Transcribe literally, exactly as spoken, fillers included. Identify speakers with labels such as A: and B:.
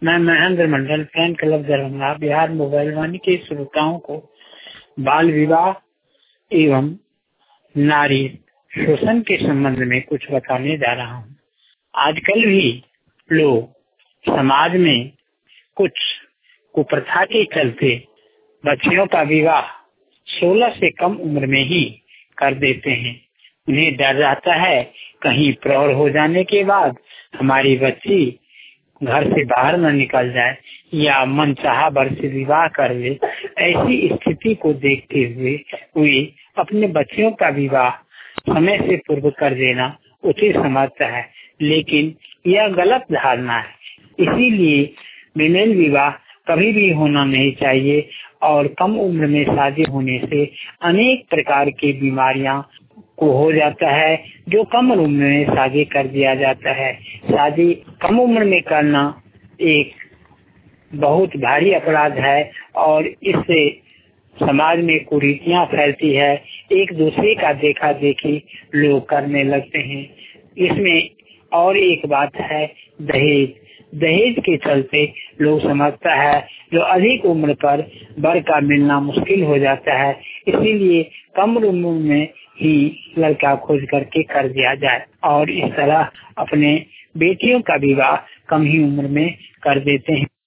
A: मैं Mahendra Mandal fan club Darbhanga Bihar mobile Vaani के श्रोताओं को बाल विवाह एवं नारी शोषण के संबंध में कुछ बताने जा रहा हूँ। आजकल भी लोग समाज में कुछ कुप्रथा के चलते बच्चियों का विवाह सोलह से कम उम्र में ही कर देते हैं। उन्हें डर रहता है कहीं प्रौढ़ हो जाने के बाद हमारी बच्ची घर से बाहर न निकल जाए या मनचाहा वर से विवाह कर ले। ऐसी स्थिति को देखते हुए वे अपने बच्चियों का विवाह समय से पूर्व कर देना उचित समझता है, लेकिन यह गलत धारणा है। इसीलिए विमेन विवाह कभी भी होना नहीं चाहिए और कम उम्र में शादी होने से अनेक प्रकार की बीमारियां को हो जाता है जो कम उम्र में शादी कर दिया जाता है। शादी कम उम्र में करना एक बहुत भारी अपराध है और इससे समाज में कुरीतियां फैलती है। एक दूसरे का देखा देखी लोग करने लगते हैं। इसमें और एक बात है दहेज। दहेज के चलते लोग समझता है जो अधिक उम्र पर वर का मिलना मुश्किल हो जाता है, इसीलिए कम उम्र में ही लड़का खोज करके कर दिया जाए और इस तरह अपने बेटियों का विवाह कम ही उम्र में कर देते हैं।